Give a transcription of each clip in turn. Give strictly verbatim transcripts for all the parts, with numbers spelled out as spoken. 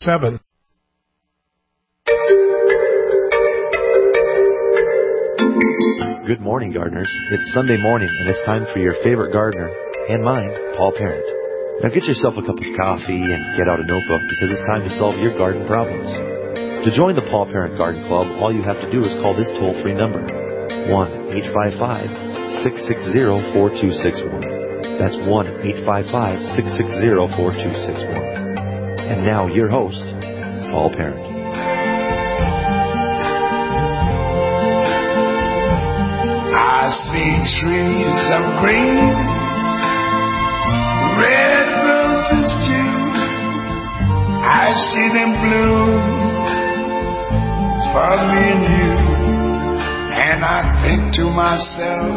seven. Good morning, gardeners. It's Sunday morning, and it's time for your favorite gardener, and mine, Paul Parent. Now get yourself a cup of coffee and get out a notebook, because it's time to solve your garden problems. To join the Paul Parent Garden Club, all you have to do is call this toll-free number, one eight five five, six six zero, four two six one. That's one eight five five, six six zero, four two six one. And now, your host, Paul Parent. I see trees of green, red roses too. I see them bloom for me and you. And I think to myself,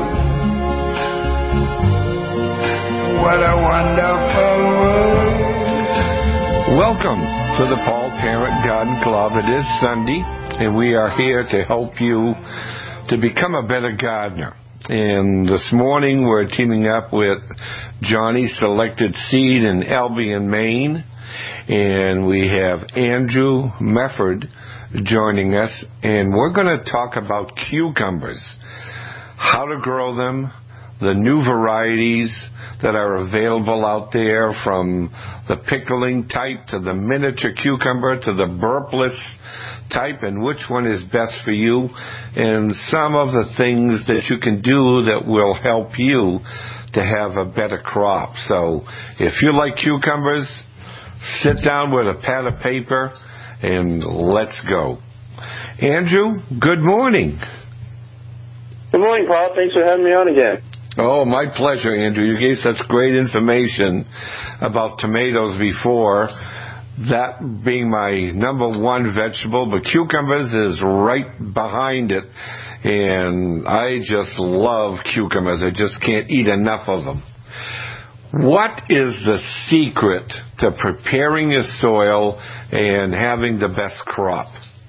what a wonderful world. Welcome to the Paul Parent Garden Club. It is Sunday, and we are here to help you to become a better gardener. And this morning we're teaming up with Johnny Selected Seed in Albion, Maine. And we have Andrew Mefford joining us. And we're going to talk about cucumbers, how to grow them, the new varieties that are available out there, from the pickling type to the miniature cucumber to the burpless type, and which one is best for you, and some of the things that you can do that will help you to have a better crop. So if you like cucumbers, sit down with a pad of paper and let's go. Andrew, good morning. Good morning, Paul. Thanks for having me on again. Oh, my pleasure, Andrew. You gave such great information about tomatoes before, that being my number one vegetable, but cucumbers is right behind it, and I just love cucumbers. I just can't eat enough of them. What is the secret to preparing your soil and having the best crop?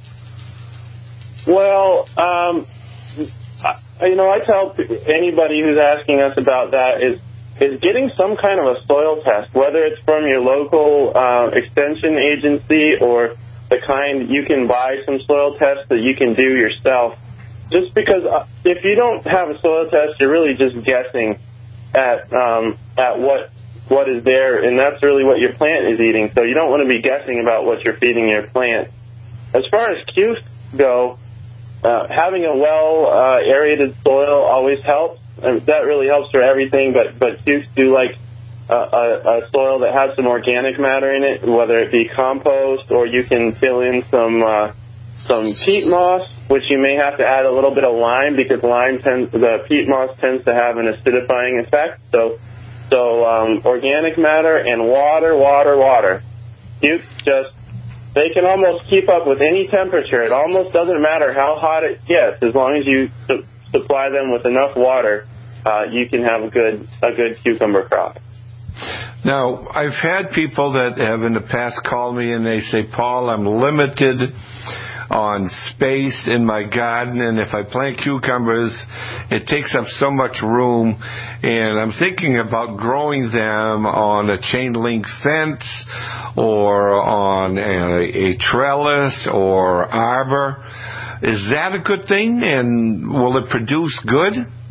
Well, um, I, you know, I tell anybody who's asking us about that is is getting some kind of a soil test, whether it's from your local uh, extension agency or the kind you can buy some soil tests that you can do yourself. Just because uh, if you don't have a soil test, you're really just guessing at um, at what what is there, and that's really what your plant is eating. So you don't want to be guessing about what you're feeding your plant. As far as cukes go, uh, having a well uh, aerated soil always helps. And that really helps for everything, but but cukes do like uh, a, a soil that has some organic matter in it, whether it be compost or you can fill in some uh, some peat moss, which you may have to add a little bit of lime, because lime tends the peat moss tends to have an acidifying effect. So so um, organic matter and water, water, water. Cukes just they can almost keep up with any temperature. It almost doesn't matter how hot it gets, as long as you su- supply them with enough water, uh, you can have a good a good cucumber crop. Now, I've had people that have in the past called me and they say, Paul, I'm limited on space in my garden, and if I plant cucumbers, it takes up so much room, and I'm thinking about growing them on a chain link fence or on a, a trellis or arbor. Is that a good thing, and will it produce good?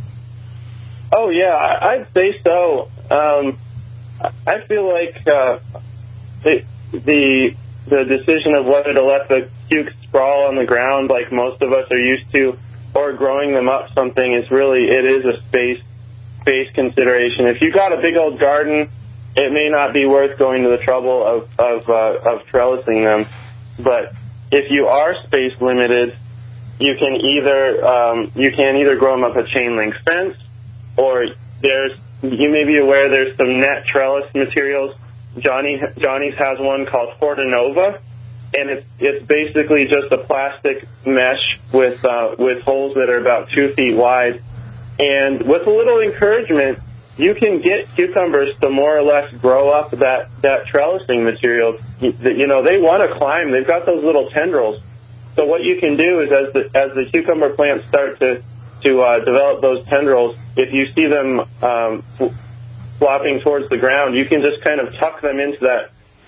Oh, yeah, I'd say so. Um, I feel like uh, the, the the decision of whether to let the cukes sprawl on the ground like most of us are used to, or growing them up something, is really, it is a space space consideration. If you've got a big old garden, it may not be worth going to the trouble of of, uh, of trellising them. But if you are space limited, you can either um, you can either grow them up a chain link fence, or there's you may be aware there's some net trellis materials. Johnny Johnny's has one called Fortinova, and it's it's basically just a plastic mesh with uh, with holes that are about two feet wide. And with a little encouragement, you can get cucumbers to more or less grow up that that trellising material. You know, they want to climb. They've got those little tendrils. So what you can do is, as the as the cucumber plants start to to uh, develop those tendrils, if you see them um, flopping towards the ground, you can just kind of tuck them into that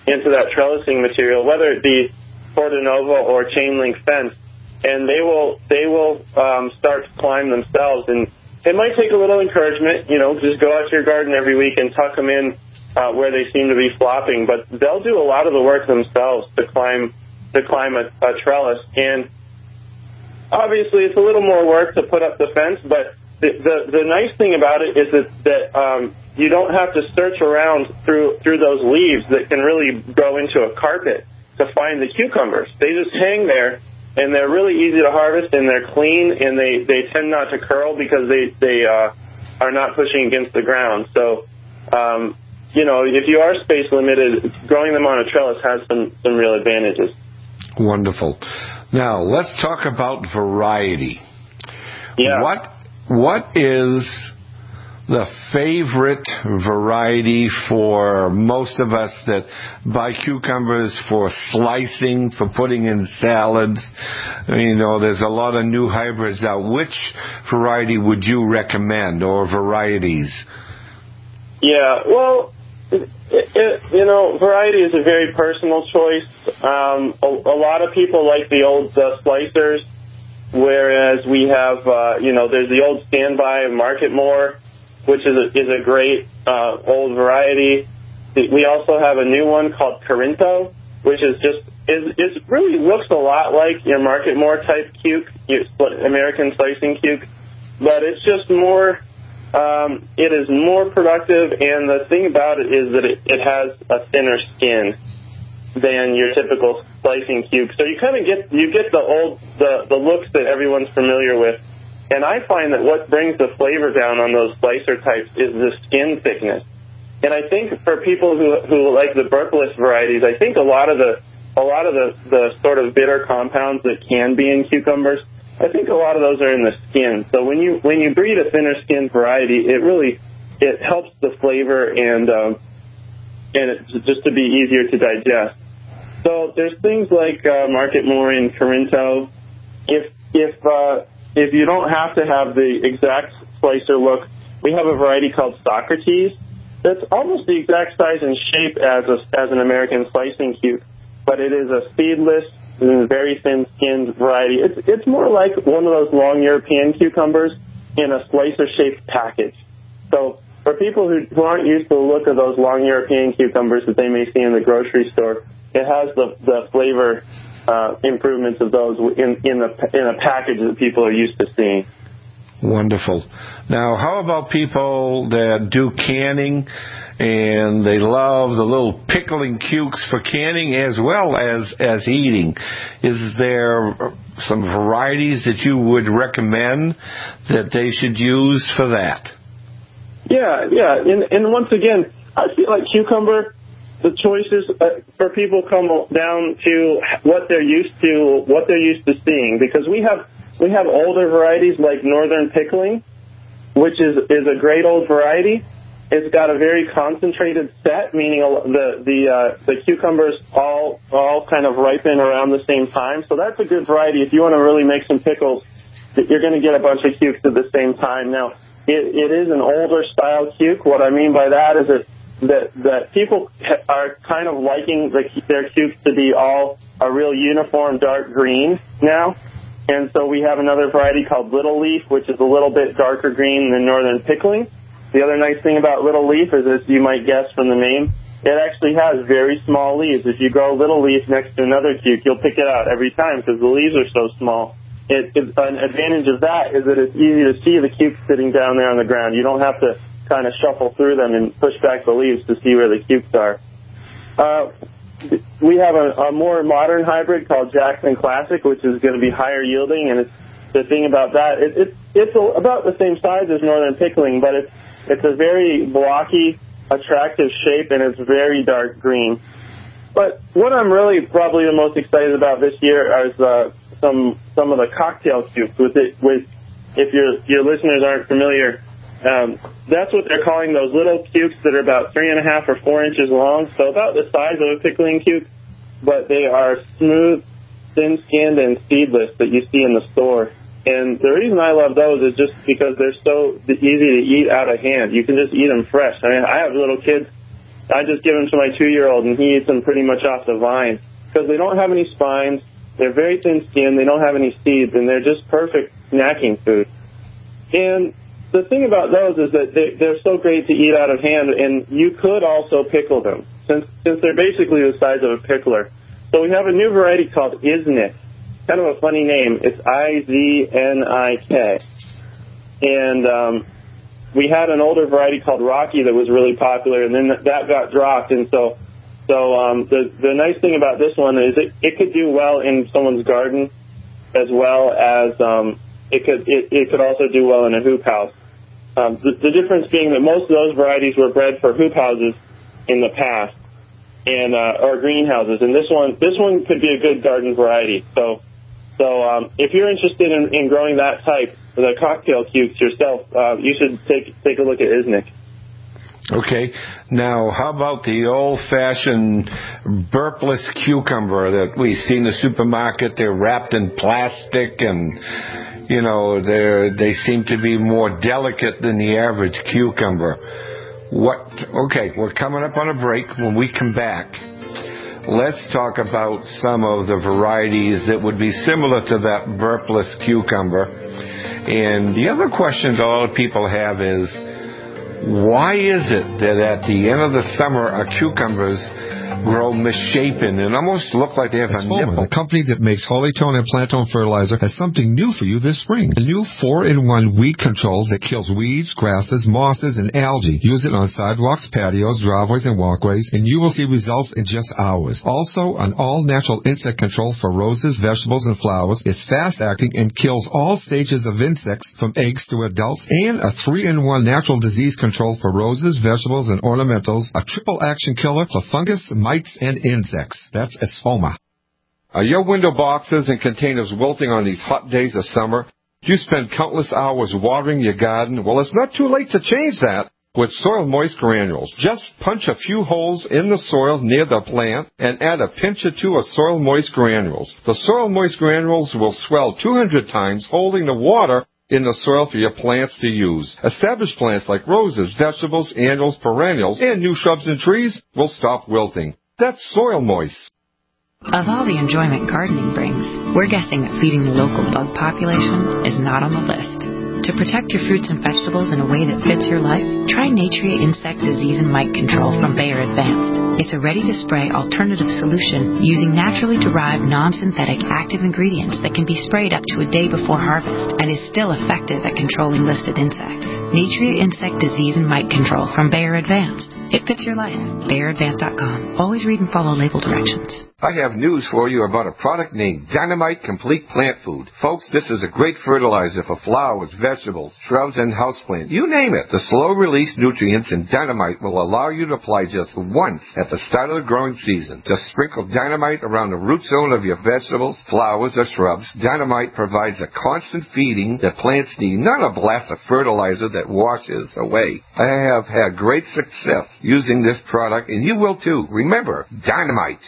into that trellising material, whether it be Cordonova or chain link fence, and they will they will um, start to climb themselves. And it might take a little encouragement, you know, just go out to your garden every week and tuck them in uh, where they seem to be flopping. But they'll do a lot of the work themselves to climb to climb a, a trellis. And obviously, it's a little more work to put up the fence, but the the, the nice thing about it is that that um, you don't have to search around through through those leaves that can really go into a carpet to find the cucumbers. They just hang there, and they're really easy to harvest, and they're clean, and they, they tend not to curl because they they uh, are not pushing against the ground. So, um, you know, if you are space limited, growing them on a trellis has some, some real advantages. Wonderful. Now, let's talk about variety. Yeah. What What is the favorite variety for most of us that buy cucumbers for slicing, for putting in salads? You know, there's a lot of new hybrids out. Which variety would you recommend, or varieties? Yeah, well, it, it, you know, variety is a very personal choice. Um, a, a lot of people like the old uh, slicers, whereas we have, uh, you know, there's the old standby Marketmore, which is a, is a great uh, old variety. We also have a new one called Corinto, which is just is it really looks a lot like your Marketmore type cuke, your American slicing cuke, but it's just more. Um, it is more productive, and the thing about it is that it, it has a thinner skin than your typical slicing cuke. So you kind of get you get the old the the looks that everyone's familiar with. And I find that what brings the flavor down on those slicer types is the skin thickness. And I think for people who who like the Berkeley varieties, I think a lot of the a lot of the, the sort of bitter compounds that can be in cucumbers, I think a lot of those are in the skin. So when you when you breed a thinner skin variety, it really it helps the flavor and um, and it, just to be easier to digest. So there's things like uh, Marketmore and Corinto. If if uh, If you don't have to have the exact slicer look, we have a variety called Socrates that's almost the exact size and shape as a, as an American slicing cuke, but it is a seedless and very thin-skinned variety. It's it's more like one of those long European cucumbers in a slicer-shaped package. So for people who, who aren't used to the look of those long European cucumbers that they may see in the grocery store, it has the, the flavor Uh, improvements of those in, in, the, in a package that people are used to seeing. Wonderful. Now, how about people that do canning and they love the little pickling cukes for canning as well as, as eating? Is there some varieties that you would recommend that they should use for that? Yeah, yeah. And, and once again, I feel like cucumber, the choices uh, for people come down to what they're used to, what they're used to seeing. Because we have we have older varieties like Northern Pickling, which is is a great old variety. It's got a very concentrated set, meaning the the uh, the cucumbers all all kind of ripen around the same time. So that's a good variety if you want to really make some pickles. You're going to get a bunch of cukes at the same time. Now, it, it is an older style cuke. What I mean by that is it. That that people are kind of liking the, their cukes to be all a real uniform dark green now, and so we have another variety called Little Leaf, which is a little bit darker green than Northern Pickling. The other nice thing about Little Leaf is, as you might guess from the name, it actually has very small leaves. If you grow Little Leaf next to another cuke, you'll pick it out every time because the leaves are so small. It, it, an advantage of that is that it's easy to see the cukes sitting down there on the ground. You don't have to kind of shuffle through them and push back the leaves to see where the cukes are. Uh, we have a, a more modern hybrid called Jackson Classic, which is going to be higher yielding, and it's the thing about that, it, it, it's a, about the same size as Northern Pickling, but it's, it's a very blocky, attractive shape, and it's very dark green. But what I'm really probably the most excited about this year is uh, some some of the cocktail cukes. With it, with if your your listeners aren't familiar, Um, that's what they're calling those little cukes that are about three and a half or four inches long, so about the size of a pickling cuke, but they are smooth, thin-skinned, and seedless that you see in the store. And the reason I love those is just because they're so easy to eat out of hand. You can just eat them fresh. I mean, I have little kids I just give them to my two-year-old, and he eats them pretty much off the vine because they don't have any spines. They're very thin-skinned. They don't have any seeds, and they're just perfect snacking food. And the thing about those is that they, they're so great to eat out of hand, and you could also pickle them since since they're basically the size of a pickler. So we have a new variety called Iznik. Kind of a funny name. It's I Z N I K. And um, we had an older variety called Rocky that was really popular, and then that got dropped. And so so um, the, the nice thing about this one is it, it could do well in someone's garden as well as um, it could it, it could also do well in a hoop house. Um, the, the difference being that most of those varieties were bred for hoop houses in the past, and uh, or greenhouses, and this one this one could be a good garden variety. So, so um, if you're interested in, in growing that type, the cocktail cukes yourself, uh, you should take take a look at Iznik. Okay. Now, how about the old-fashioned burpless cucumber that we see in the supermarket? They're wrapped in plastic, and you know they they seem to be more delicate than the average cucumber. What? Okay, we're coming up on a break. When we come back, let's talk about some of the varieties that would be similar to that burpless cucumber. And the other question that a lot of people have is, why is it that at the end of the summer our cucumbers grow misshapen and almost look like they have a nipple? The company that makes Holytone and Plantone fertilizer has something new for you this spring. A new four in one weed control that kills weeds, grasses, mosses, and algae. Use it on sidewalks, patios, driveways, and walkways, and you will see results in just hours. Also, an all-natural insect control for roses, vegetables, and flowers is fast-acting and kills all stages of insects from eggs to adults, and a three in one natural disease control for roses, vegetables, and ornamentals, a triple-action killer for fungus, mites, and insects. That's Esfoma. Are your window boxes and containers wilting on these hot days of summer? Do you spend countless hours watering your garden? Well, it's not too late to change that with Soil Moist Granules. Just punch a few holes in the soil near the plant and add a pinch or two of Soil Moist Granules. The Soil Moist Granules will swell two hundred times, holding the water in the soil for your plants to use. Established plants like roses, vegetables, annuals, perennials, and new shrubs and trees will stop wilting. That's Soil Moist. Of all the enjoyment gardening brings, we're guessing that feeding the local bug population is not on the list. To protect your fruits and vegetables in a way that fits your life, try Natria Insect Disease and Mite Control from Bayer Advanced. It's a ready-to-spray alternative solution using naturally derived non-synthetic active ingredients that can be sprayed up to a day before harvest and is still effective at controlling listed insects. Natria Insect Disease and Mite Control from Bayer Advanced. It fits your life. Bayer Advanced dot com. Always read and follow label directions. I have news for you about a product named Dynamite Complete Plant Food. Folks, this is a great fertilizer for flowers, vegetables, shrubs, and houseplants. You name it. The slow-release nutrients in Dynamite will allow you to apply just once at the start of the growing season. Just sprinkle Dynamite around the root zone of your vegetables, flowers, or shrubs. Dynamite provides a constant feeding that plants need, not a blast of fertilizer that washes away. I have had great success using this product, and you will too. Remember, Dynamite.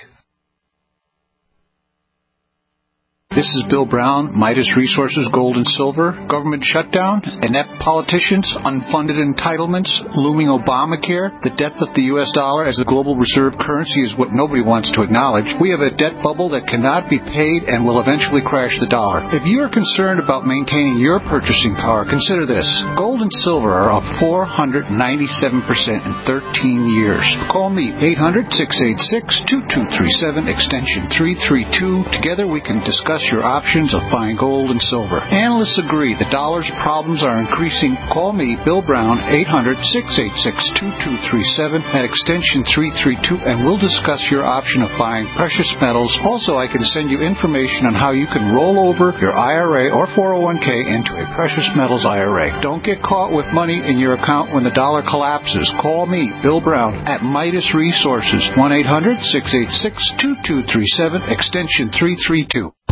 This is Bill Brown, Midas Resources, Gold and Silver, government shutdown, inept politicians, unfunded entitlements, looming Obamacare, the death of the U S dollar as a global reserve currency is what nobody wants to acknowledge. We have a debt bubble that cannot be paid and will eventually crash the dollar. If you are concerned about maintaining your purchasing power, consider this. Gold and silver are up four hundred ninety-seven percent in thirteen years. Call me, eight hundred, six eight six, two two three seven, extension three three two. Together we can discuss your options of buying gold and silver. Analysts agree the dollar's problems are increasing. Call me, Bill Brown, eight hundred, six eight six, two two three seven at extension three three two, and we'll discuss your option of buying precious metals. Also, I can send you information on how you can roll over your I R A or four oh one k into a precious metals I R A. Don't get caught with money in your account when the dollar collapses. Call me, Bill Brown, at Midas Resources, one eight hundred, six eight six, two two three seven, extension three three two.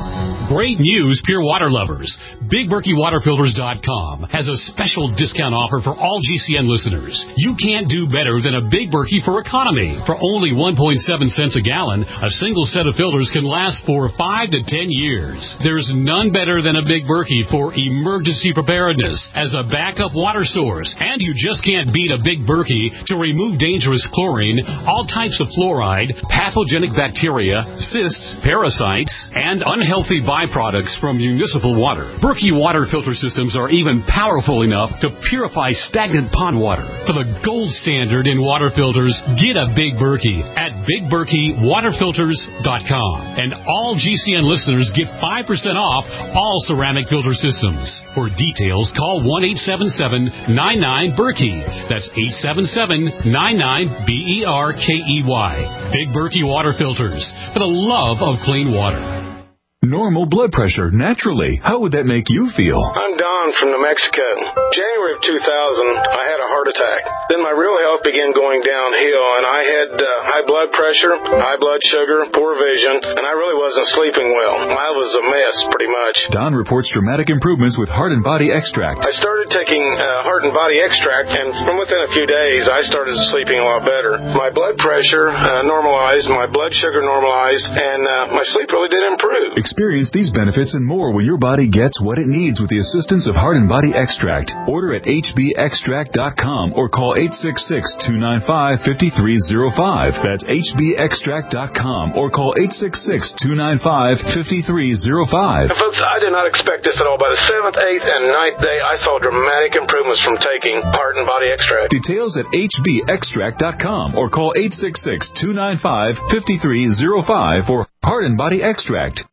Great news, pure water lovers. Big Berkey Water Filters dot com has a special discount offer for all G C N listeners. You can't do better than a Big Berkey for economy. For only one point seven cents a gallon, a single set of filters can last for five to ten years. There's none better than a Big Berkey for emergency preparedness as a backup water source. And you just can't beat a Big Berkey to remove dangerous chlorine, all types of fluoride, pathogenic bacteria, cysts, parasites, and unhealthy byproducts from municipal water. Berkey water filter systems are even powerful enough to purify stagnant pond water. For the gold standard in water filters, get a Big Berkey at Big Berkey Water Filters dot com. And all G C N listeners get five percent off all ceramic filter systems. For details, call one eight seven seven, nine nine, Berkey. That's eight seven seven, nine nine, B E R K E Y. Big Berkey Water Filters, for the love of clean water. Normal blood pressure, naturally. How would that make you feel? I'm Don from New Mexico. January of two thousand, I had a heart attack. Then my real health began going downhill, and I had uh, high blood pressure, high blood sugar, poor vision, and I really wasn't sleeping well. I was a mess, pretty much. Don reports dramatic improvements with Heart and Body Extract. I started taking uh, Heart and Body Extract, and from within a few days, I started sleeping a lot better. My blood pressure uh, normalized, my blood sugar normalized, and uh, my sleep really did improve. Experience these benefits and more when your body gets what it needs with the assistance of Heart and Body Extract. Order at H B extract dot com or call eight six six, two nine five, five three zero five. That's H B extract dot com or call eight six six, two nine five, five three zero five. And folks, I did not expect this at all. By the seventh, eighth, and ninth day, I saw dramatic improvements from taking Heart and Body Extract. Details at H B extract dot com or call eight six six, two nine five, five three zero five for Heart and Body Extract.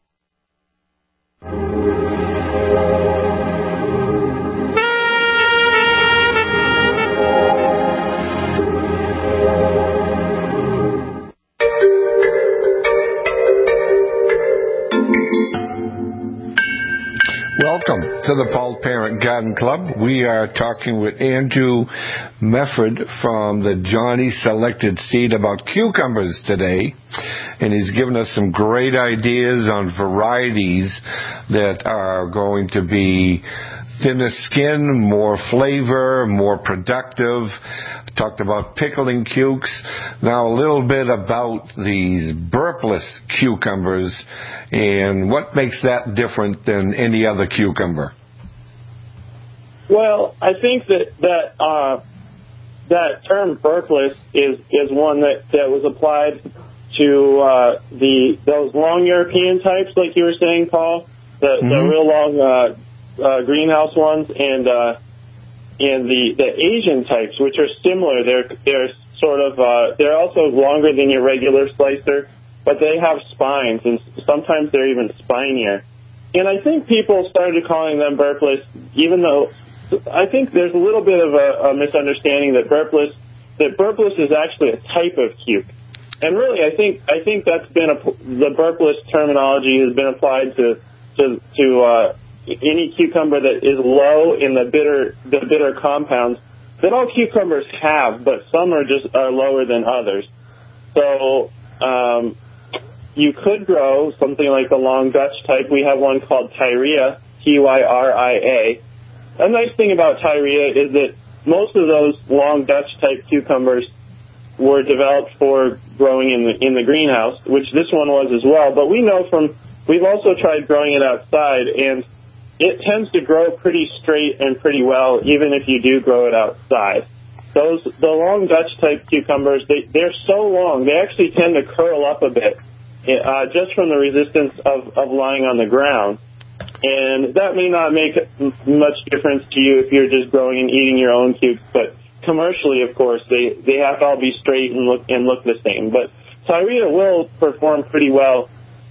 Welcome to the Paul Parent Garden Club. We are talking with Andrew Mefford from the Johnny Selected Seed about cucumbers today, and he's given us some great ideas on varieties that are going to be thinner skin, more flavor, more productive. Talked about pickling cukes. Now a little bit about these burpless cucumbers and what makes that different than any other cucumber. Well, I think that that uh, that term burpless is is one that, that was applied to uh, the those long European types, like you were saying, Paul, the, mm-hmm. the real long uh, uh, greenhouse ones, and uh, and the, the Asian types, which are similar. They're they're sort of uh, they're also longer than your regular slicer, but they have spines, and sometimes they're even spinier. And I think people started calling them burpless, even though I think there's a little bit of a, a misunderstanding that burpless that burpless is actually a type of cuke. And really, I think I think that's been a, the burpless terminology has been applied to to to uh, any cucumber that is low in the bitter the bitter compounds that all cucumbers have, but some are just are lower than others. So um, you could grow something like the long Dutch type. We have one called Tyria, T Y R I A. A nice thing about Tyria is that most of those long Dutch type cucumbers were developed for growing in the in the greenhouse, which this one was as well. But we know from we've also tried growing it outside, and it tends to grow pretty straight and pretty well, even if you do grow it outside. Those the long Dutch type cucumbers, they they're so long, they actually tend to curl up a bit, uh, just from the resistance of, of lying on the ground. And that may not make much difference to you if you're just growing and eating your own cukes, but commercially, of course, they, they have to all be straight and look and look the same. But Tyria will perform pretty well,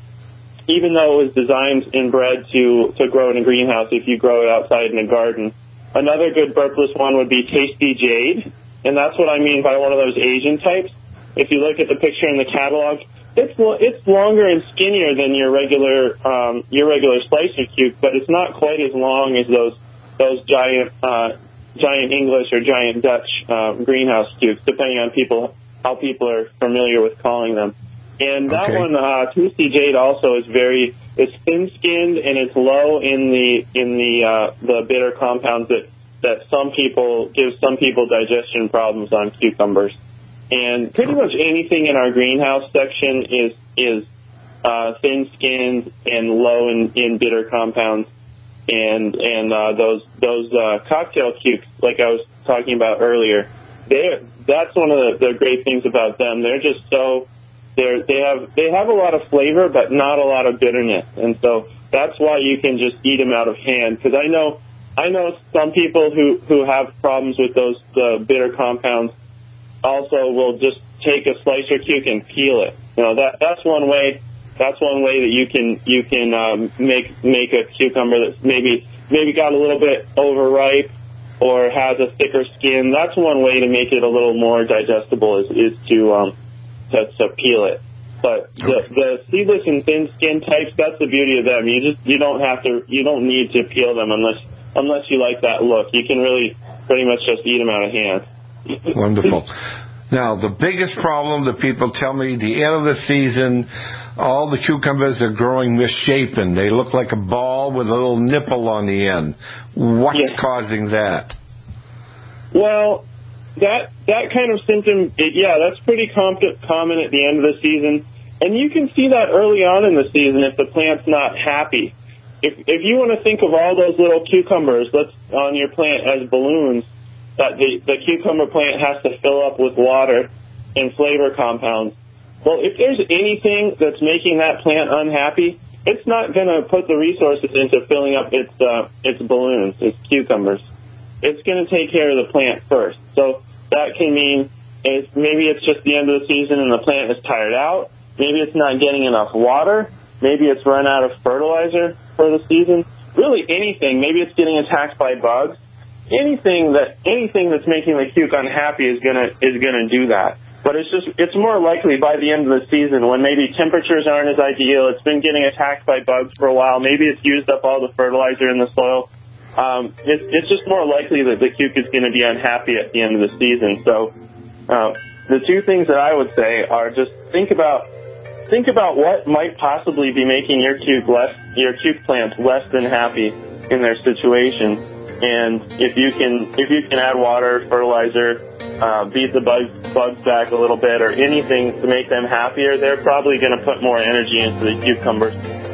even though it was designed and bred to, to grow in a greenhouse if you grow it outside in a garden. Another good burpless one would be Tasty Jade, and that's what I mean by one of those Asian types. If you look at the picture in the catalog, it's it's longer and skinnier than your regular um, your regular slicer cuke, but it's not quite as long as those those giant uh, giant English or giant Dutch uh, greenhouse cukes, depending on people how people are familiar with calling them. And that Okay. one, uh, Twisty Jade, also is very, it's thin-skinned and it's low in the in the uh, the bitter compounds that that some people give some people digestion problems on cucumbers. And pretty much anything in our greenhouse section is is uh, thin-skinned and low in, in bitter compounds. And and uh, those those uh, cocktail cukes, like I was talking about earlier, they that's one of the, the great things about them. They're just so they're they have they have a lot of flavor, but not a lot of bitterness, and so that's why you can just eat them out of hand. Because I know I know some people who who have problems with those uh, bitter compounds also will just take a slicer cuke and peel it. You know, that that's one way. That's one way that you can you can um, make make a cucumber that's maybe maybe got a little bit overripe or has a thicker skin. That's one way to make it a little more digestible is, is to um to, to peel it. But the, the seedless and thin skin types, that's the beauty of them. You just you don't have to you don't need to peel them unless unless you like that look. You can really pretty much just eat them out of hand. Wonderful. Now, the biggest problem that people tell me, the end of the season, all the cucumbers are growing misshapen. They look like a ball with a little nipple on the end. What's yes. causing that? Well, that that kind of symptom, it, yeah, that's pretty com- common at the end of the season. And you can see that early on in the season if the plant's not happy. If if you want to think of all those little cucumbers that's on your plant as balloons, that the, the cucumber plant has to fill up with water and flavor compounds. Well, if there's anything that's making that plant unhappy, it's not going to put the resources into filling up its uh, its balloons, its cucumbers. It's going to take care of the plant first. So that can mean it's, maybe it's just the end of the season and the plant is tired out. Maybe it's not getting enough water. Maybe it's run out of fertilizer for the season. Really anything. Maybe it's getting attacked by bugs. Anything that anything that's making the cuke unhappy is gonna is gonna do that. But it's just it's more likely by the end of the season when maybe temperatures aren't as ideal. It's been getting attacked by bugs for a while. Maybe it's used up all the fertilizer in the soil. Um, it, it's just more likely that the cuke is going to be unhappy at the end of the season. So uh, the two things that I would say are just think about think about what might possibly be making your cuke less your cuke plants less than happy in their situation. And if you can, if you can add water, fertilizer, uh, beat the bugs, bugs back a little bit, or anything to make them happier, they're probably going to put more energy into the cucumbers.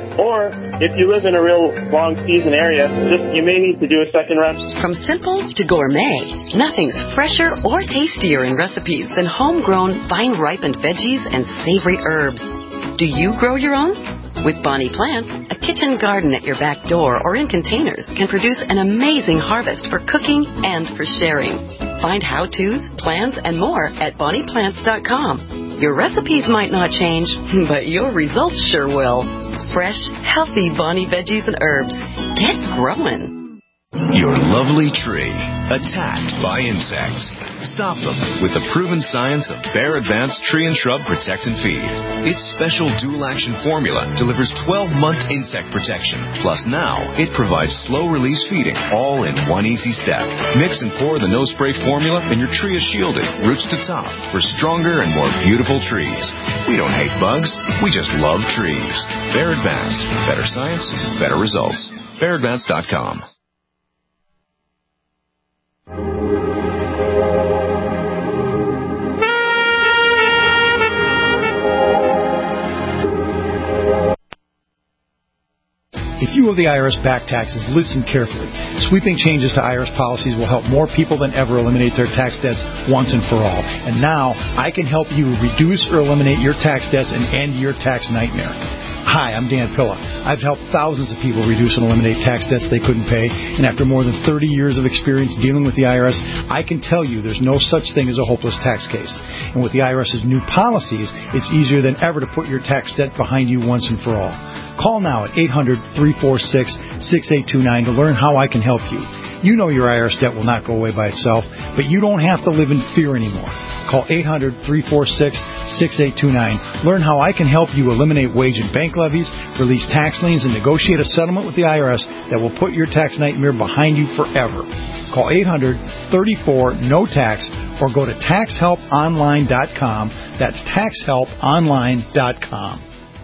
Or if you live in a real long season area, just you may need to do a second rest. From simple to gourmet, nothing's fresher or tastier in recipes than homegrown, vine-ripened veggies and savory herbs. Do you grow your own? With Bonnie Plants, a kitchen garden at your back door or in containers can produce an amazing harvest for cooking and for sharing. Find how-tos, plans, and more at bonnie plants dot com. Your recipes might not change, but your results sure will. Fresh, healthy Bonnie veggies and herbs. Get growing. Your lovely tree, attacked by insects. Stop them with the proven science of Bayer Advanced Tree and Shrub Protect and Feed. Its special dual-action formula delivers twelve-month insect protection. Plus now, it provides slow-release feeding, all in one easy step. Mix and pour the no-spray formula, and your tree is shielded, roots to top, for stronger and more beautiful trees. We don't hate bugs, we just love trees. Bayer Advanced. Better science, better results. Bayer Advanced dot com. If you owe the I R S back taxes, listen carefully. Sweeping changes to I R S policies will help more people than ever eliminate their tax debts once and for all. And now, I can help you reduce or eliminate your tax debts and end your tax nightmare. Hi, I'm Dan Pilla. I've helped thousands of people reduce and eliminate tax debts they couldn't pay, and after more than thirty years of experience dealing with the I R S, I can tell you there's no such thing as a hopeless tax case. And with the IRS's new policies, it's easier than ever to put your tax debt behind you once and for all. Call now at eight hundred, three four six, six eight two nine to learn how I can help you. You know your I R S debt will not go away by itself, but you don't have to live in fear anymore. Call eight hundred, three four six, six eight two nine. Learn how I can help you eliminate wage and bank levies, release tax liens, and negotiate a settlement with the I R S that will put your tax nightmare behind you forever. Call eight hundred, three four, N O tax or go to tax help online dot com. That's tax help online dot com.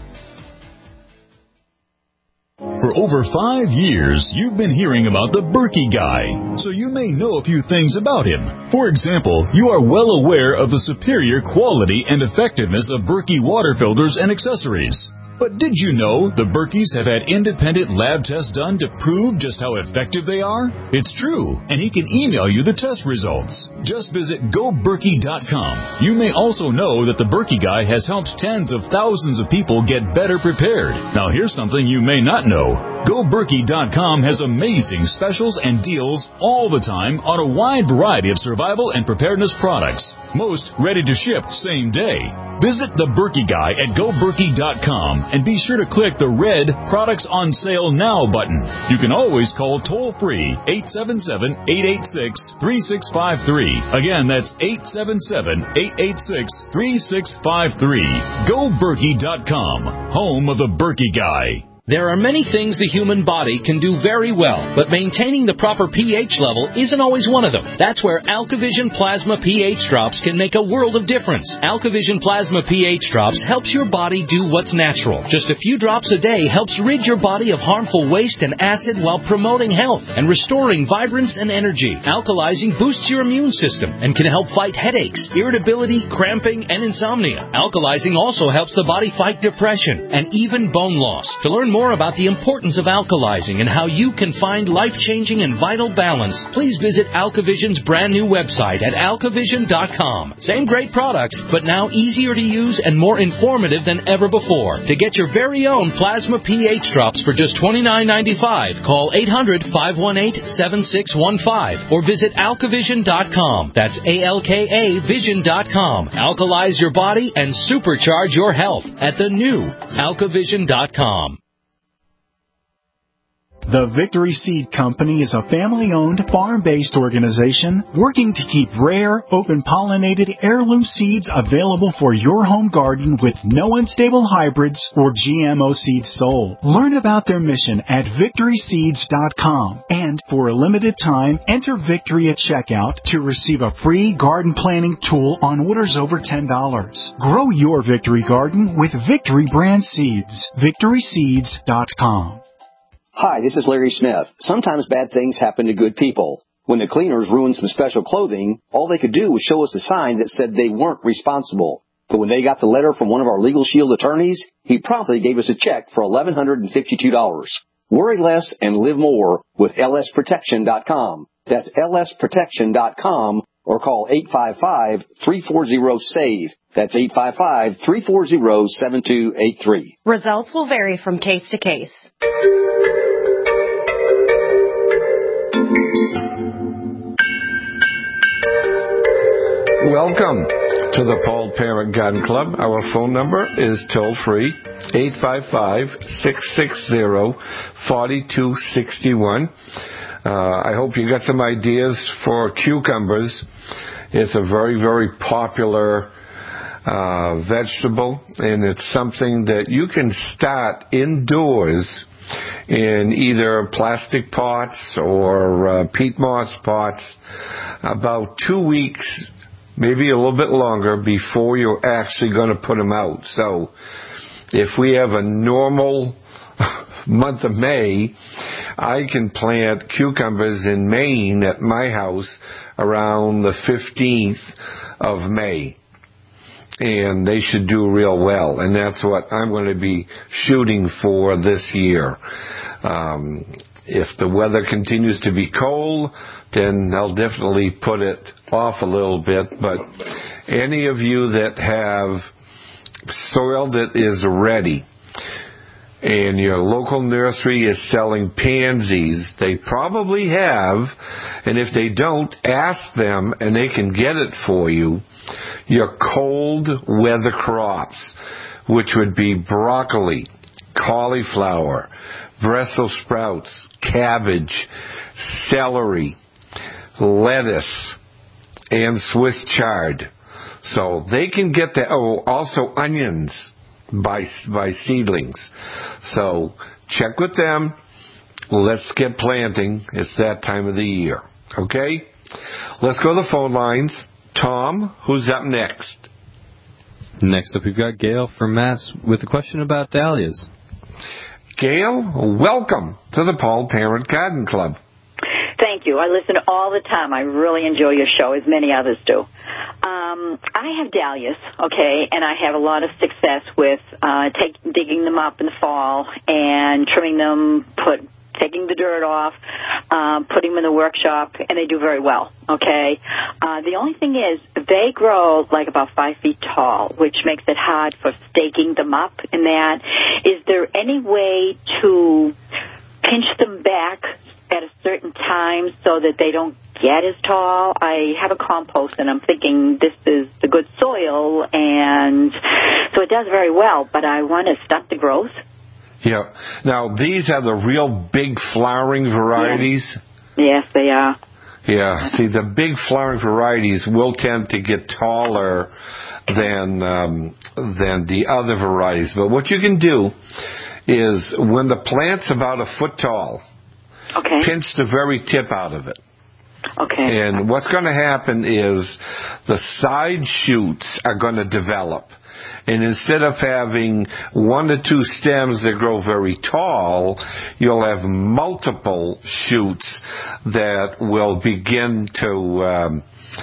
For over five years, you've been hearing about the Berkey Guy, so you may know a few things about him. For example, you are well aware of the superior quality and effectiveness of Berkey water filters and accessories. But did you know the Berkeys have had independent lab tests done to prove just how effective they are? It's true, and he can email you the test results. Just visit go berkey dot com. You may also know that the Berkey Guy has helped tens of thousands of people get better prepared. Now here's something you may not know. go berkey dot com has amazing specials and deals all the time on a wide variety of survival and preparedness products. Most ready to ship same day. Visit the Berkey Guy at go berkey dot com and be sure to click the red Products on Sale Now button. You can always call toll-free eight seven seven, eight eight six, three six five three. Again, that's eight seven seven, eight eight six, three six five three. go berkey dot com, home of the Berkey Guy. There are many things the human body can do very well, but maintaining the proper pH level isn't always one of them. That's where AlkaVision Plasma pH Drops can make a world of difference. AlkaVision Plasma pH Drops helps your body do what's natural. Just a few drops a day helps rid your body of harmful waste and acid while promoting health and restoring vibrance and energy. Alkalizing boosts your immune system and can help fight headaches, irritability, cramping, and insomnia. Alkalizing also helps the body fight depression and even bone loss. To learn more about the importance of alkalizing and how you can find life-changing and vital balance, please visit AlkaVision's brand new website at alkavision dot com. Same great products, but now easier to use and more informative than ever before. To get your very own Plasma pH Drops for just twenty-nine ninety-five, call eight hundred, five one eight, seven six one five or visit alkavision dot com. That's A L K A vision dot com. Alkalize your body and supercharge your health at the new alkavision dot com. The Victory Seed Company is a family-owned, farm-based organization working to keep rare, open-pollinated heirloom seeds available for your home garden with no unstable hybrids or G M O seeds sold. Learn about their mission at victory seeds dot com, and for a limited time, enter Victory at checkout to receive a free garden planting tool on orders over ten dollars. Grow your Victory garden with Victory brand seeds. victory seeds dot com. Hi, this is Larry Smith. Sometimes bad things happen to good people. When the cleaners ruined some special clothing, all they could do was show us a sign that said they weren't responsible. But when they got the letter from one of our Legal Shield attorneys, he promptly gave us a check for eleven hundred fifty-two dollars. Worry less and live more with L S protection dot com. That's L S protection dot com or call eight five five, three four zero, S A V E. That's eight five five, three four zero, seven two eight three. Results will vary from case to case. Welcome to the Paul Parent Garden Club. Our phone number is toll free, eight five five, six six zero, four two six one. Uh, I hope you got some ideas for cucumbers. It's a very, very popular uh, vegetable, and it's something that you can start indoors in either plastic pots or uh, peat moss pots about two weeks, maybe a little bit longer, before you're actually going to put them out. So if we have a normal month of May, I can plant cucumbers in Maine at my house around the fifteenth of May. And they should do real well. And that's what I'm going to be shooting for this year. Um, if the weather continues to be cold, then I'll definitely put it off a little bit. But any of you that have soil that is ready, and your local nursery is selling pansies, they probably have, and if they don't, ask them and they can get it for you, your cold weather crops, which would be broccoli, cauliflower, Brussels sprouts, cabbage, celery, lettuce, and Swiss chard. So they can get the, oh, also onions by, by seedlings. So check with them. Let's get planting. It's that time of the year. Okay? Let's go to the phone lines. Tom, who's up next? Next up, we've got Gail from Mass with a question about dahlias. Gail, welcome to the Paul Parent Garden Club. Thank you. I listen all the time. I really enjoy your show, as many others do. Um, I have dahlias, okay, and I have a lot of success with uh, take, digging them up in the fall and trimming them, put taking the dirt off, um, putting them in the workshop, and they do very well, okay? Uh, the only thing is they grow like about five feet tall, which makes it hard for staking them up in that. Is there any way to pinch them back at a certain time so that they don't get as tall? I have a compost, and I'm thinking this is the good soil, and so it does very well, but I want to stunt the growth. Yeah. Now, these are the real big flowering varieties? Yes, they are. Yeah. See, the big flowering varieties will tend to get taller than um, than the other varieties. But what you can do is when the plant's about a foot tall, okay, pinch the very tip out of it. Okay. And what's going to happen is the side shoots are going to develop. And instead of having one to two stems that grow very tall, you'll have multiple shoots that will begin to um,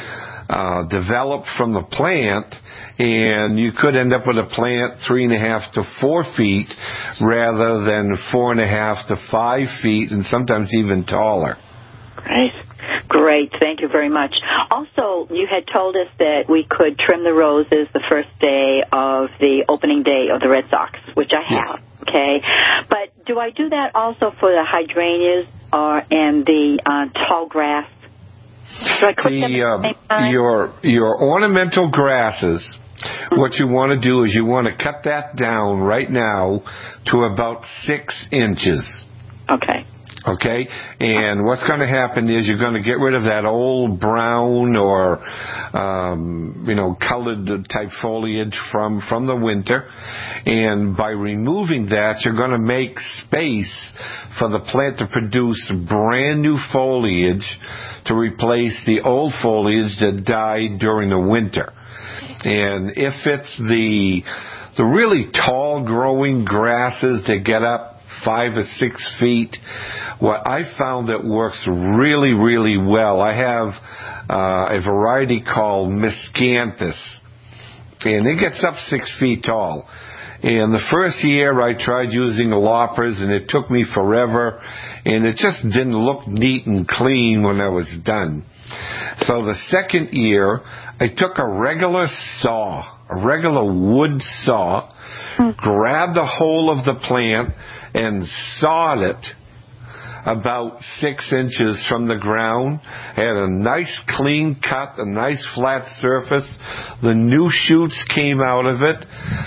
uh, develop from the plant, and you could end up with a plant three and a half to four feet rather than four and a half to five feet, and sometimes even taller. Great. Great. Thank you very much. Also, you had told us that we could trim the roses the first day of the opening day of the Red Sox, which I have, yes. Okay? But do I do that also for the hydrangeas or and the uh, tall grass? Do I clip the, them at the same time? Your, your ornamental grasses, mm-hmm. what you want to do is you want to cut that down right now to about six inches. Okay. Okay, and what's going to happen is you're going to get rid of that old brown or, um, you know, colored type foliage from, from the winter. And by removing that, you're going to make space for the plant to produce brand new foliage to replace the old foliage that died during the winter. And if it's the, the really tall growing grasses that get up five or six feet, what I found that works really, really well, I have uh, a variety called Miscanthus, and it gets up six feet tall. And the first year I tried using loppers, and it took me forever, and it just didn't look neat and clean when I was done. So the second year, I took a regular saw, a regular wood saw, grabbed the whole of the plant, and sawed it about six inches from the ground. Had a nice clean cut, a nice flat surface. The new shoots came out of it,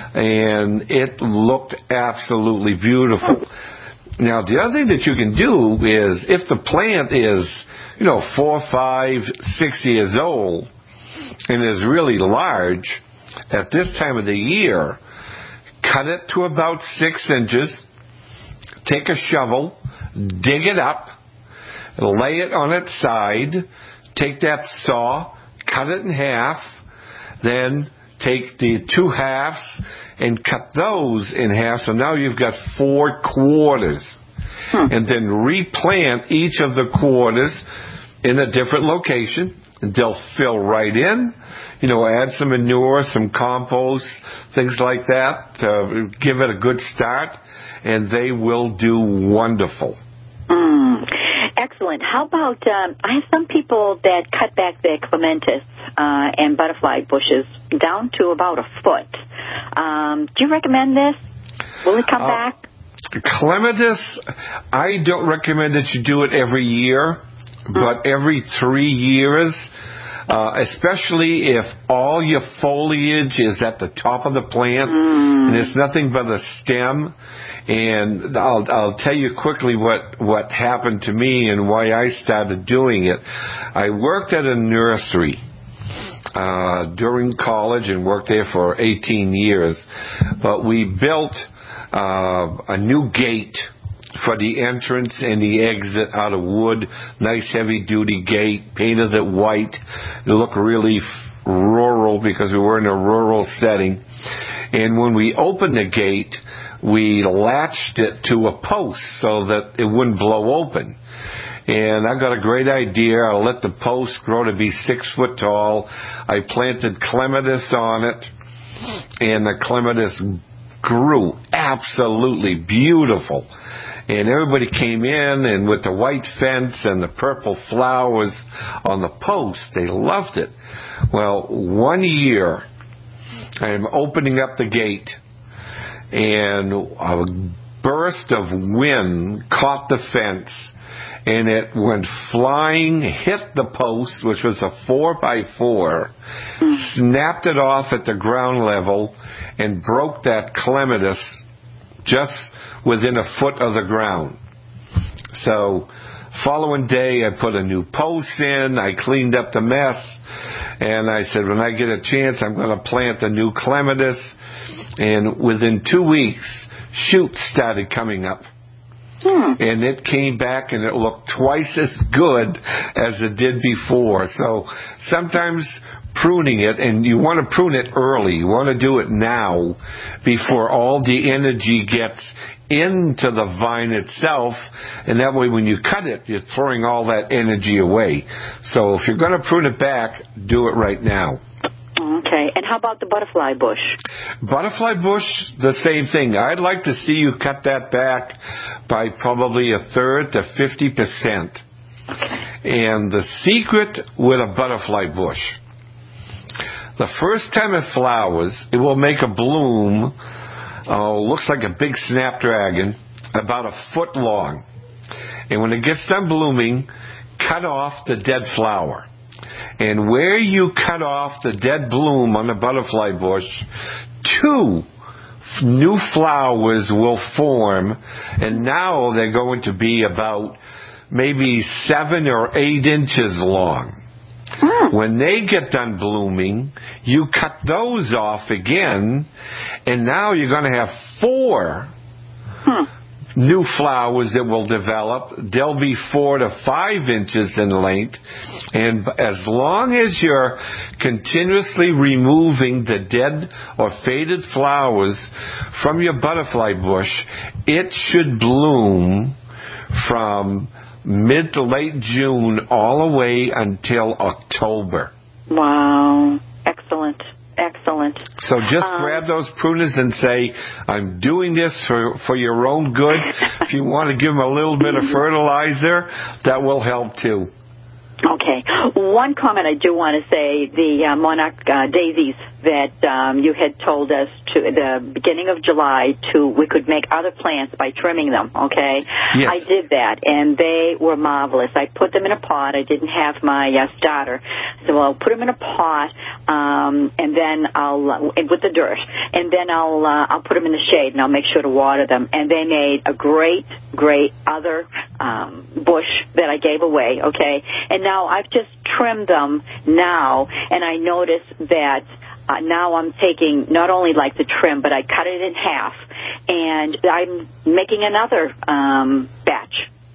and it looked absolutely beautiful. Now, the other thing that you can do is, if the plant is, you know, four, five, six years old, and is really large, at this time of the year, cut it to about six inches, take a shovel, dig it up, lay it on its side, take that saw, cut it in half, then take the two halves and cut those in half, so now you've got four quarters. Hmm. And then replant each of the quarters in a different location. They'll fill right in. You know, add some manure, some compost, things like that to give it a good start, and they will do wonderful. Mm. Excellent. How about, um, I have some people that cut back their clematis uh, and butterfly bushes down to about a foot. Um, do you recommend this? Will it come uh, back? Clematis, I don't recommend that you do it every year, mm. but every three years, uh, especially if all your foliage is at the top of the plant mm. and it's nothing but a stem. And I'll, I'll tell you quickly what, what happened to me and why I started doing it. I worked at a nursery, uh, during college and worked there for eighteen years. But we built uh, a new gate for the entrance and the exit out of wood, nice heavy-duty gate, painted it white. It looked really f- rural because we were in a rural setting. And when we opened the gate, we latched it to a post so that it wouldn't blow open. And I got a great idea. I let the post grow to be six foot tall. I planted clematis on it, and the clematis grew absolutely beautiful. And everybody came in, and with the white fence and the purple flowers on the post, they loved it. Well, one year, I'm opening up the gate, and a burst of wind caught the fence, and it went flying, hit the post, which was a four by four, snapped it off at the ground level, and broke that clematis just within a foot of the ground. So, following day, I put a new post in, I cleaned up the mess, and I said, when I get a chance, I'm going to plant a new clematis. And within two weeks, shoots started coming up. Hmm. And it came back and it looked twice as good as it did before. So sometimes pruning it, and you want to prune it early. You want to do it now before all the energy gets into the vine itself, and that way when you cut it, you're throwing all that energy away. So if you're going to prune it back, do it right now. Okay, and how about the butterfly bush? Butterfly bush, the same thing. I'd like to see you cut that back by probably a third to fifty percent. Okay. And the secret with a butterfly bush, the first time it flowers, it will make a bloom, uh, looks like a big snapdragon, about a foot long. And when it gets done blooming, cut off the dead flower. And where you cut off the dead bloom on the butterfly bush, two new flowers will form, and now they're going to be about maybe seven or eight inches long. Hmm. When they get done blooming, you cut those off again, and now you're going to have four hmm. new flowers that will develop. They'll be four to five inches in length. And as long as you're continuously removing the dead or faded flowers from your butterfly bush, it should bloom from mid to late June all the way until October. Wow. Excellent. Excellent. So just um, grab those pruners and say, I'm doing this for, for your own good. If you want to give them a little bit of fertilizer, that will help too. Okay. One comment I do want to say, the uh, monarch uh, daisies that um, you had told us to the beginning of July to we could make other plants by trimming them, okay? Yes. I did that, and they were marvelous. I put them in a pot. I didn't have my uh, starter. So I'll put them in a pot, um, and then I'll, uh, with the dirt, and then I'll, uh, I'll put them in the shade, and I'll make sure to water them. And they made a great, great other um, bush that I gave away, okay? And now I've just trimmed them now, and I notice that uh, now I'm taking not only like the trim, but I cut it in half, and I'm making another um, batch.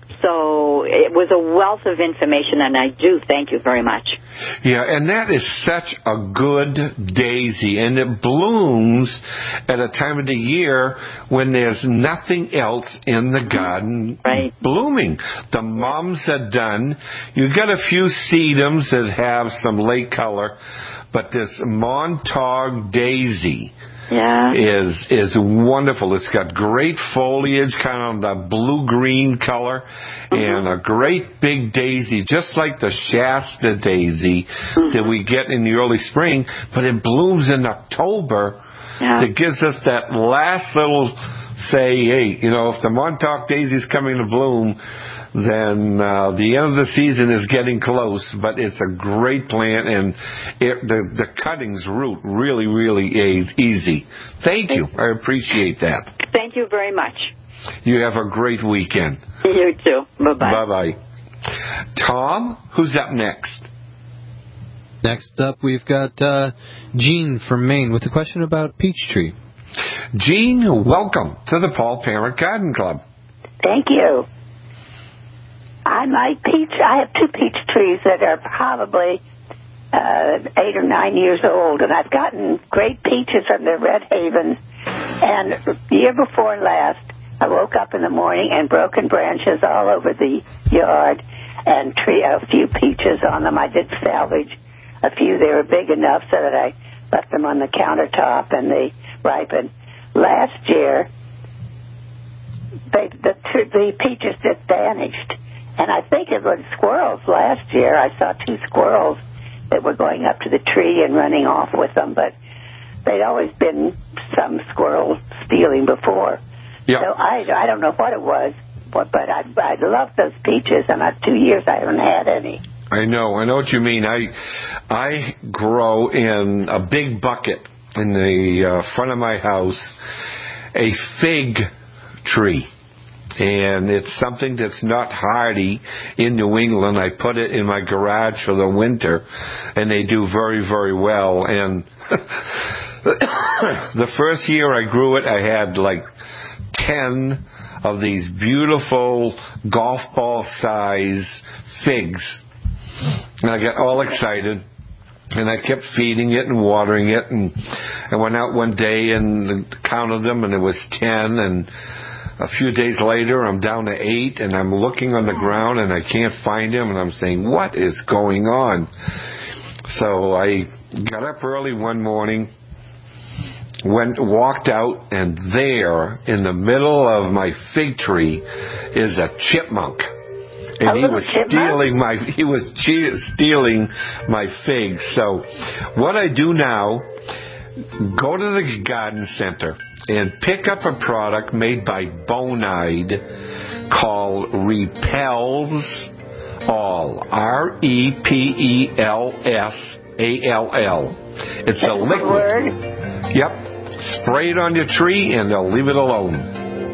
So it was a wealth of information, and I do thank you very much. Yeah, and that is such a good daisy, and it blooms at a time of the year when there's nothing else in the garden right. blooming. The mums are done. You've got a few sedums that have some late color, but this Montauk daisy yeah. is is wonderful. It's got great foliage, kind of the blue-green color, mm-hmm. and a great big daisy, just like the Shasta daisy mm-hmm. that we get in the early spring, but it blooms in October. Yeah. That gives us that last little say, hey, you know, if the Montauk daisy is coming to bloom, then uh, the end of the season is getting close, but it's a great plant, and it, the, the cuttings root really, really is easy. Thank you. I appreciate that. Thank you very much. You have a great weekend. You too. Bye-bye. Bye-bye. Tom, who's up next? Next up, we've got uh, Gene from Maine with a question about Peachtree. Gene, welcome to the Paul Parent Garden Club. Thank you. I like peach. I have two peach trees that are probably uh, eight or nine years old, and I've gotten great peaches from the Red Haven. And the year before last, I woke up in the morning and broken branches all over the yard, and tree a few peaches on them. I did salvage a few. They were big enough so that I left them on the countertop, and they ripened. Last year, they, the, the peaches just vanished. And I think it was squirrels last year. I saw two squirrels that were going up to the tree and running off with them, but they'd always been some squirrel stealing before. Yeah. So I, I don't know what it was, but, but I, I love those peaches, and uh, two years I haven't had any. I know, I know what you mean. I I grow in a big bucket in the uh, front of my house a fig tree. And it's something that's not hardy in New England. I put it in my garage for the winter, and they do very, very well. And the first year I grew it, I had like ten of these beautiful golf ball size figs. And I got all excited. And I kept feeding it and watering it. And I went out one day and counted them, and it was ten. And a few days later, I'm down to eight, and I'm looking on the ground, and I can't find him, and I'm saying, what is going on? So I got up early one morning, went, walked out, and there, in the middle of my fig tree, is a chipmunk. And he was stealing my he was stealing my figs. So what I do now, go to the garden center and pick up a product made by Bonide called Repels All. R E P E L S A L L. It's a liquid. Yep. Spray it on your tree and they'll leave it alone.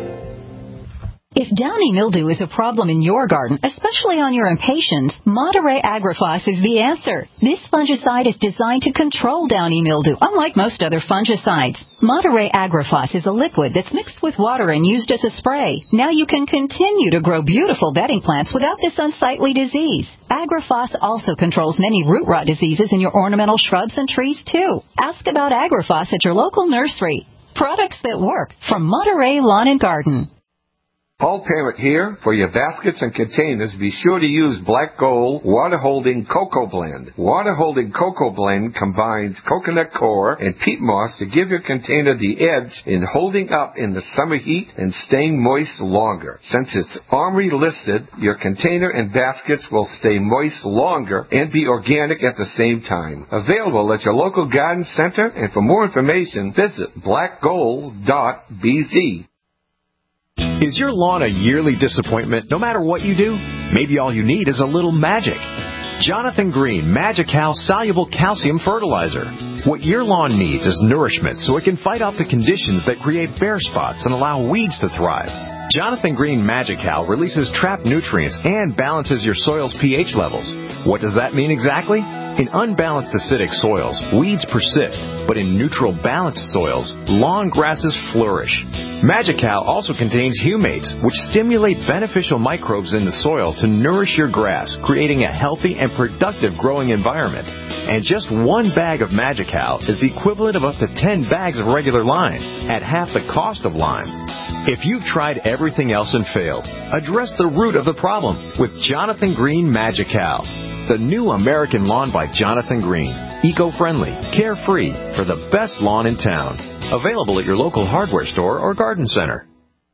If downy mildew is a problem in your garden, especially on your impatiens, Monterey Agrifos is the answer. This fungicide is designed to control downy mildew, unlike most other fungicides. Monterey Agrifos is a liquid that's mixed with water and used as a spray. Now you can continue to grow beautiful bedding plants without this unsightly disease. Agrifos also controls many root rot diseases in your ornamental shrubs and trees, too. Ask about Agrifos at your local nursery. Products that work from Monterey Lawn and Garden. Paul Parent here. For your baskets and containers, be sure to use Black Gold Water-Holding Cocoa Blend. Water-Holding Cocoa Blend combines coconut coir and peat moss to give your container the edge in holding up in the summer heat and staying moist longer. Since it's OMRI listed, your container and baskets will stay moist longer and be organic at the same time. Available at your local garden center, and for more information, visit black gold dot b z. Is your lawn a yearly disappointment no matter what you do? Maybe all you need is a little magic. Jonathan Green Magical Soluble Calcium Fertilizer. What your lawn needs is nourishment so it can fight off the conditions that create bare spots and allow weeds to thrive. Jonathan Green Magical releases trapped nutrients and balances your soil's pH levels. What does that mean exactly? In unbalanced acidic soils, weeds persist, but in neutral balanced soils, lawn grasses flourish. Magical also contains humates, which stimulate beneficial microbes in the soil to nourish your grass, creating a healthy and productive growing environment. And just one bag of Magical is the equivalent of up to ten bags of regular lime, at half the cost of lime. If you've tried everything else and failed, address the root of the problem with Jonathan Green Magical. The new American lawn by Jonathan Green. Eco-friendly, carefree, for the best lawn in town. Available at your local hardware store or garden center.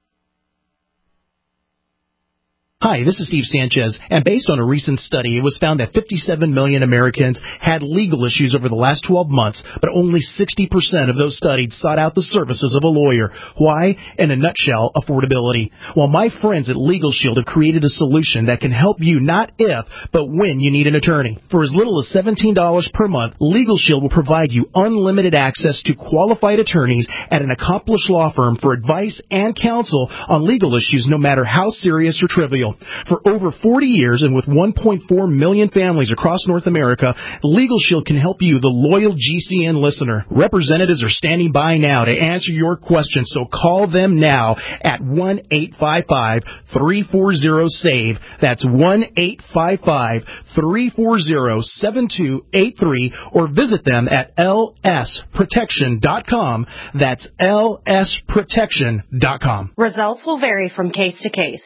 Hi, this is Steve Sanchez, and based on a recent study, it was found that fifty-seven million Americans had legal issues over the last twelve months, but only sixty percent of those studied sought out the services of a lawyer. Why? In a nutshell, affordability. Well, my friends at Legal Shield have created a solution that can help you not if, but when you need an attorney. For as little as seventeen dollars per month, Legal Shield will provide you unlimited access to qualified attorneys at an accomplished law firm for advice and counsel on legal issues, no matter how serious or trivial. Steel. For over forty years and with one point four million families across North America, Legal Shield can help you, the loyal G C N listener. Representatives are standing by now to answer your questions, so call them now at one eight five five, three four zero, S A V E. That's one eight five five, three four zero, seven two eight three, or visit them at L S protection dot com. That's L S protection dot com. Results will vary from case to case.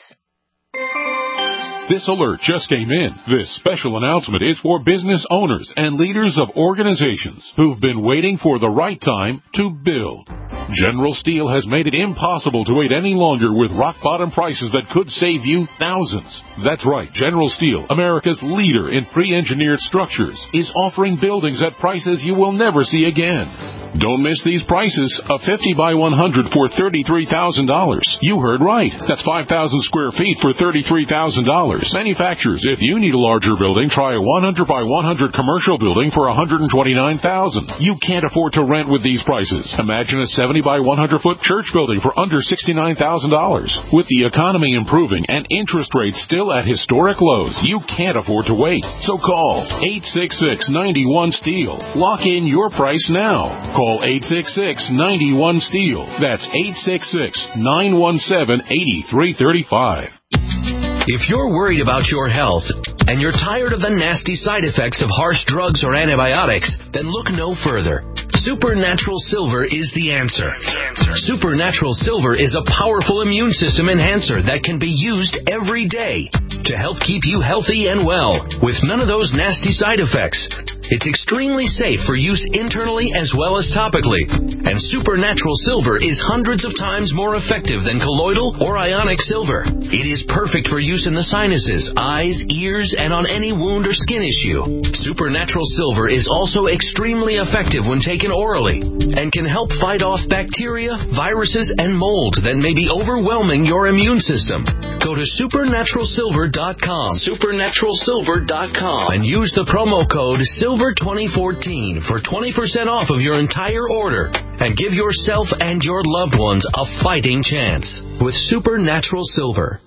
This alert just came in. This special announcement is for business owners and leaders of organizations who've been waiting for the right time to build. General Steel has made it impossible to wait any longer with rock-bottom prices that could save you thousands. That's right, General Steel, America's leader in pre-engineered structures, is offering buildings at prices you will never see again. Don't miss these prices. A fifty by one hundred for thirty-three thousand dollars. You heard right. That's five thousand square feet for thirty-three thousand dollars. Manufacturers, if you need a larger building, try a one hundred by one hundred commercial building for one hundred twenty-nine thousand dollars. You can't afford to rent with these prices. Imagine a seventy by one hundred foot church building for under sixty-nine thousand dollars. With the economy improving and interest rates still at historic lows, you can't afford to wait. So call eight six six, nine one, S T E E L. Lock in your price now. Call eight six six, nine one, S T E E L. That's eight six six, nine one seven, eight three three five. If you're worried about your health and you're tired of the nasty side effects of harsh drugs or antibiotics, then look no further. Supernatural Silver is the answer. Supernatural Silver is a powerful immune system enhancer that can be used every day to help keep you healthy and well with none of those nasty side effects. It's extremely safe for use internally as well as topically. And Supernatural Silver is hundreds of times more effective than colloidal or ionic silver. It is perfect for use in the sinuses, eyes, ears, and on any wound or skin issue. Supernatural Silver is also extremely effective when taken orally and can help fight off bacteria, viruses, and mold that may be overwhelming your immune system. Go to supernatural silver dot com, supernatural silver dot com, and use the promo code silver twenty fourteen for twenty percent off of your entire order and give yourself and your loved ones a fighting chance with Supernatural Silver.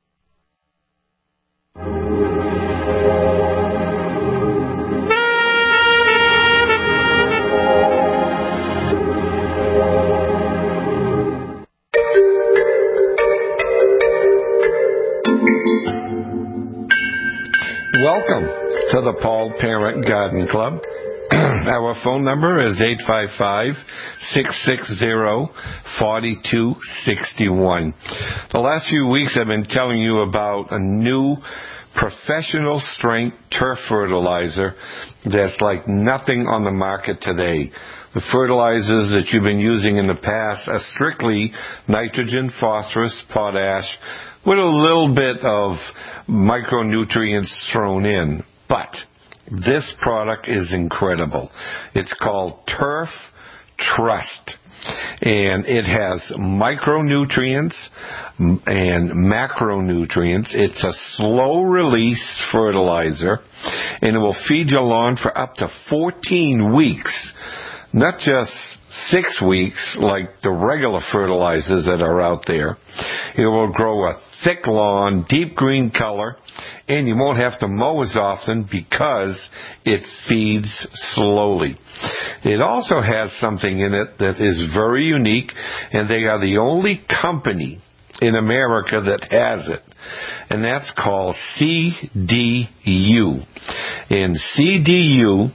Welcome to the Paul Parent Garden Club. Our phone number is eight five five, six six zero, four two six one. The last few weeks I've been telling you about a new professional strength turf fertilizer that's like nothing on the market today. The fertilizers that you've been using in the past are strictly nitrogen, phosphorus, potash, with a little bit of micronutrients thrown in. But this product is incredible. It's called Turf Trust. And it has micronutrients and macronutrients. It's a slow-release fertilizer, and it will feed your lawn for up to fourteen weeks. Not just six weeks like the regular fertilizers that are out there. It will grow a thick lawn, deep green color, and you won't have to mow as often because it feeds slowly. It also has something in it that is very unique, and they are the only company in America that has it, and that's called C D U. And C D U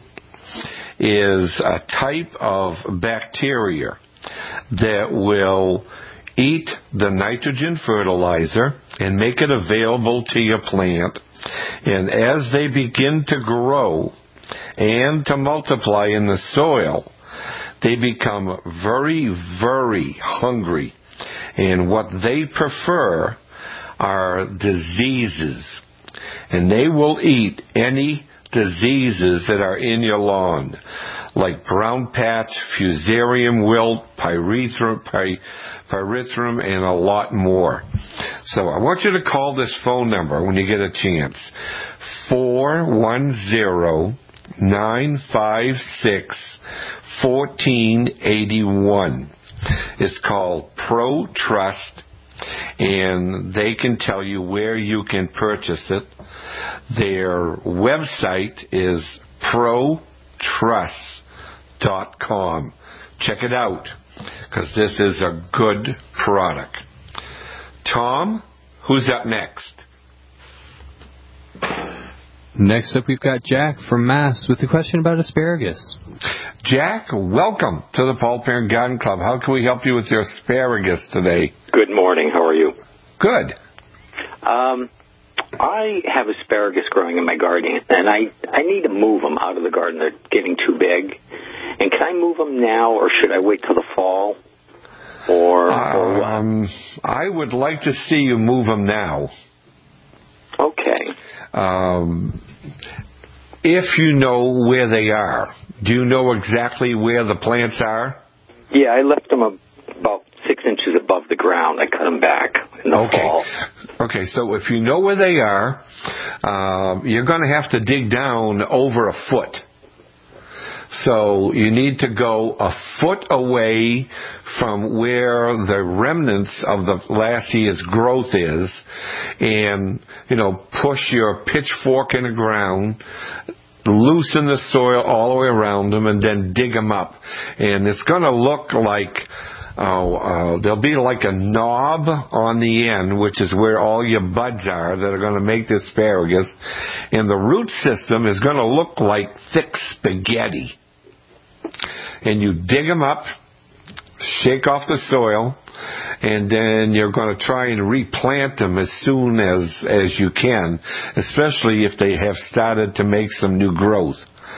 is a type of bacteria that will eat the nitrogen fertilizer and make it available to your plant. And as they begin to grow and to multiply in the soil, they become very, very hungry. And what they prefer are diseases. And they will eat any diseases that are in your lawn, like brown patch, fusarium wilt, pyrethrum, py, pyrethrum, and a lot more. So I want you to call this phone number when you get a chance. four one zero, nine five six, one four eight one. It's called Pro Trust, and they can tell you where you can purchase it. Their website is pro trust dot com. Check it out, because this is a good product. Tom, who's up next? Next up, we've got Jack from Mass with a question about asparagus. Jack, welcome to the Paul Parent Garden Club. How can we help you with your asparagus today? Good morning. How are you? Good. Um, I have asparagus growing in my garden, and I, I need to move them out of the garden. They're getting too big. And can I move them now, or should I wait till the fall? Or, or what? Um, I would like to see you move them now. Okay. Um, if you know where they are, do you know exactly where the plants are? Yeah, I left them about six inches above the ground. I cut them back in the okay. fall. Okay, so if you know where they are, uh, you're going to have to dig down over a foot. So you need to go a foot away from where the remnants of the last year's growth is, and, you know, push your pitchfork in the ground, loosen the soil all the way around them, and then dig them up. And it's going to look like, oh, uh, there'll be like a knob on the end, which is where all your buds are that are going to make the asparagus. And the root system is going to look like thick spaghetti. And you dig them up, shake off the soil, and then you're going to try and replant them as soon as, as you can, especially if they have started to make some new growth.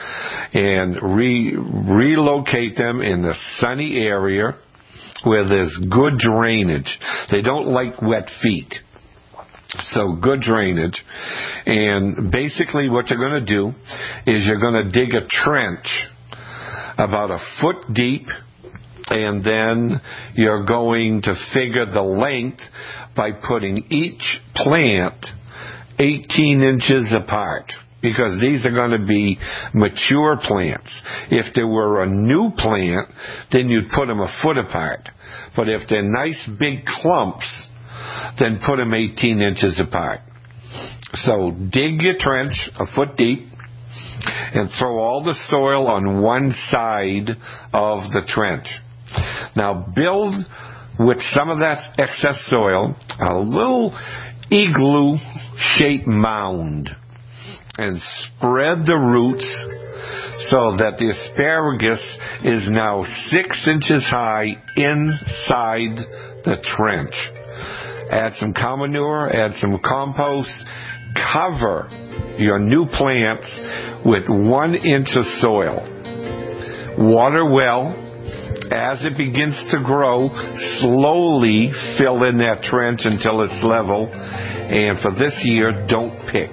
And re, relocate them in a sunny area where there's good drainage. They don't like wet feet. So good drainage. And basically what you're going to do is you're going to dig a trench about a foot deep, and then you're going to figure the length by putting each plant eighteen inches apart, because these are going to be mature plants. If there were a new plant, then you'd put them a foot apart. But if they're nice big clumps, then put them eighteen inches apart. So dig your trench a foot deep, and throw all the soil on one side of the trench. Now build with some of that excess soil a little igloo-shaped mound, and spread the roots so that the asparagus is now six inches high inside the trench. Add some cow manure, add some compost, cover your new plants with one inch of soil. Water well. As it begins to grow, slowly fill in that trench until it's level. And for this year, don't pick.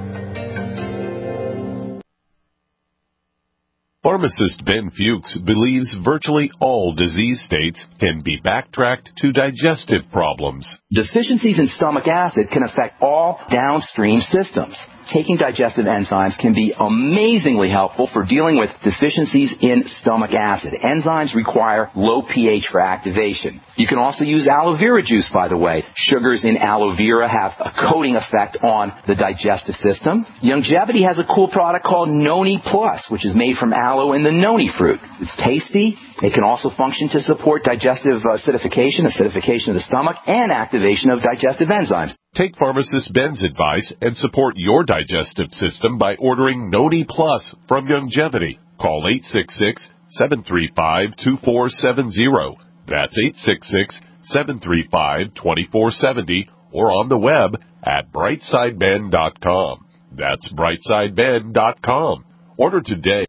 Pharmacist Ben Fuchs believes virtually all disease states can be backtracked to digestive problems. Deficiencies in stomach acid can affect all downstream systems. Taking digestive enzymes can be amazingly helpful for dealing with deficiencies in stomach acid. Enzymes require low pH for activation. You can also use aloe vera juice, by the way. Sugars in aloe vera have a coating effect on the digestive system. Longevity has a cool product called Noni Plus, which is made from aloe and the noni fruit. It's tasty. It can also function to support digestive acidification, acidification of the stomach, and activation of digestive enzymes. Take Pharmacist Ben's advice and support your digestive system by ordering Noni Plus from Longevity. Call eight six six, seven three five, two four seven zero. That's eight six six, seven three five, two four seven zero, or on the web at brightside ben dot com. That's brightside ben dot com. Order today